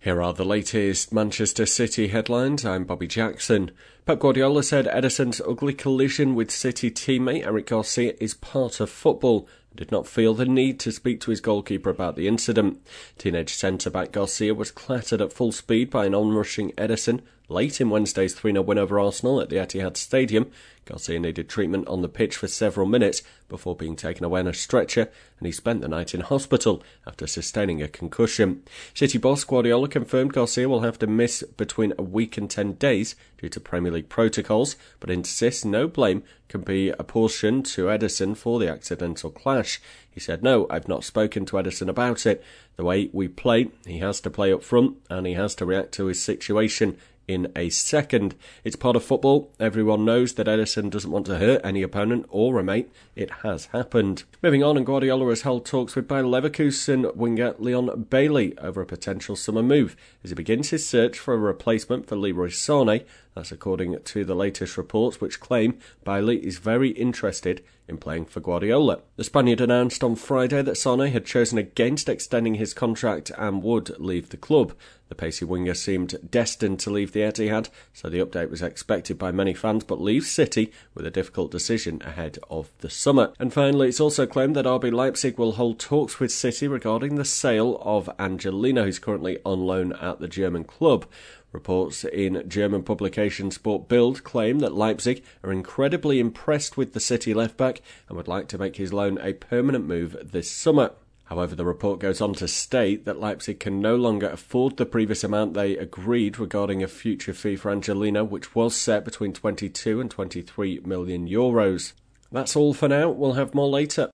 Here are the latest Manchester City headlines. I'm Bobby Jackson. Pep Guardiola said Ederson's ugly collision with City teammate Eric Garcia is part of football and did not feel the need to speak to his goalkeeper about the incident. Teenage centre-back Garcia was clattered at full speed by an onrushing Ederson late in Wednesday's 3-0 win over Arsenal at the Etihad Stadium. Garcia needed treatment on the pitch for several minutes before being taken away on a stretcher, and he spent the night in hospital after sustaining a concussion. City boss Guardiola confirmed Garcia will have to miss between a week and 10 days due to Premier League protocols, but insists no blame can be apportioned to Ederson for the accidental clash. He said, "No, I've not spoken to Ederson about it. The way we play, he has to play up front and he has to react to his situation in a second. It's part of football. Everyone knows that Ederson doesn't want to hurt any opponent or a mate. It has happened." Moving on, and Guardiola has held talks with Bayer Leverkusen winger Leon Bailey over a potential summer move as he begins his search for a replacement for Leroy Sané. That's according to the latest reports, which claim Bailey is very interested in playing for Guardiola. The Spaniard announced on Friday that Sané had chosen against extending his contract and would leave the club. The pacey winger seemed destined to leave the Etihad, so the update was expected by many fans, but leaves City with a difficult decision ahead of the summer. And finally, it's also claimed that RB Leipzig will hold talks with City regarding the sale of Angelino, who's currently on loan at the German club. Reports in German publication Sport Bild claim that Leipzig are incredibly impressed with the City left-back and would like to make his loan a permanent move this summer. However, the report goes on to state that Leipzig can no longer afford the previous amount they agreed regarding a future fee for Angelino, which was set between 22 and 23 million euros. That's all for now. We'll have more later.